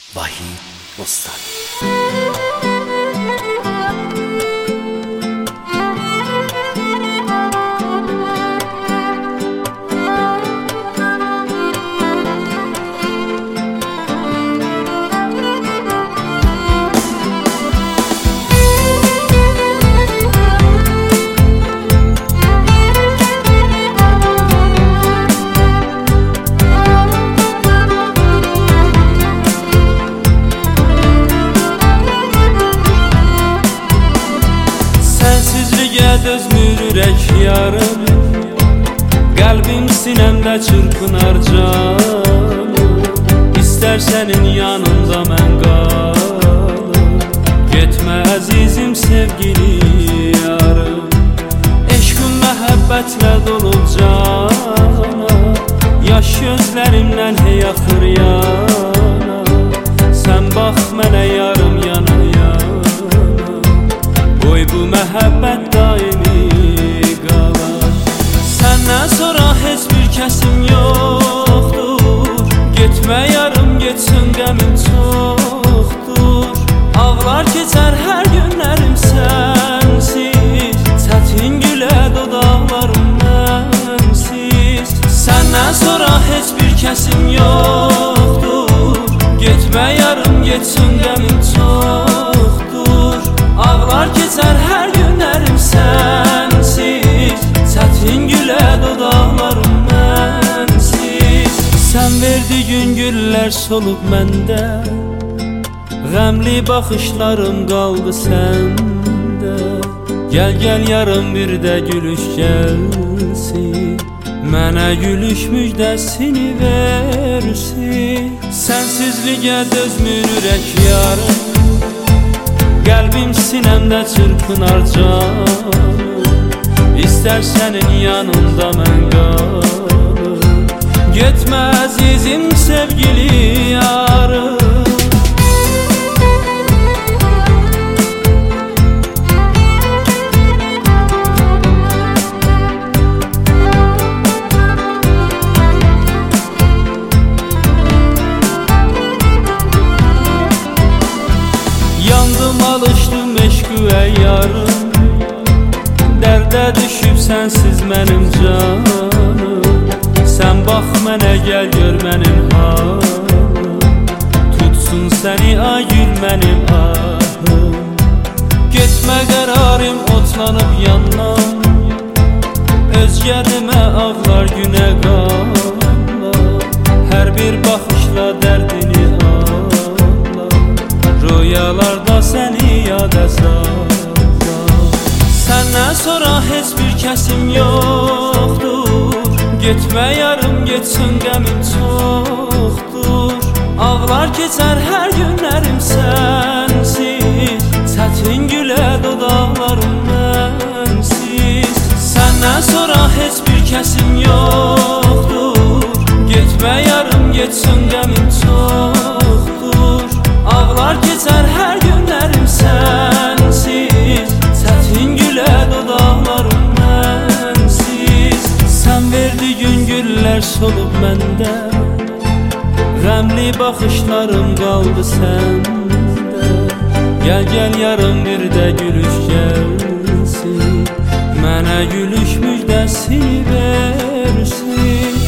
Vahid Mustaq. Dözmür ürək yarım, qəlbim sinəmdə çırpınar canım. İstər sənin yanında mən qalım, getmə əzizim sevgili yarım. Eşqim məhəbbətlə dolub cana, yaş gözlərimdən hey axır yana. Sən bax mənə yarım yana yana, qoy bu məhəbbət daimi qalar. Səndən sonra heç bir kəsim yoxdur, getmə yarım getsin qəmin çoxdur. Ağlar keçər hər günlərim sənsiz, çətin gülə dodaqlarım mənsiz. Səndən sonra heç bir kəsim yoxdur, getmə yarım getsin qəmin çoxdur. Ağlar keçər hər günlərim sənsiz, çətin gülə dodaqlarım mənsiz. Sən verdiyin güllər solub məndə, qəmli baxışlarım qaldı səndə. Gəl gəl yarım bir də gülüş gəlsin, mənə gülüş müjdəsini versin. Sənsizliyə dözmür ürək yarım, qəlbim sinəmdə çırpınar canım. İstər sənin yanında mən qalım, getmə əzizim sevgili yarım. Yandım alışdım eşqüyə yarım, dərdə düşüb sənsiz mənim canım. Sən bax mənə gəl gör mənim halım, tutsun səni ay gül mənim ahım. Getmə qərarım otlanıb yandan, özgə demə ağlar günə qalar. Hər bir baxışla dərdini ağlar, rüyalarda səni yada sallar. Səndən sonra heç bir kəsim yoxdur, getmə yarım getsin qəmin çoxdur. Ağlar keçər hər günlərim sənsiz, çətin gülə dodaqlarım mənsiz. Səndən sonra heç bir kəsim yoxdur, getmə yarım getsin qəmin çoxdur. Ağlar keçər hər günlərim sənsiz, çətin gülə dodaqlarım mənsiz. Sən verdiyin güllər solub məndə, qəmli baxışlarım qaldı səndə. Gəl gəl yarım bir də gülüş gəlsin, mənə gülüş müjdəsini versin.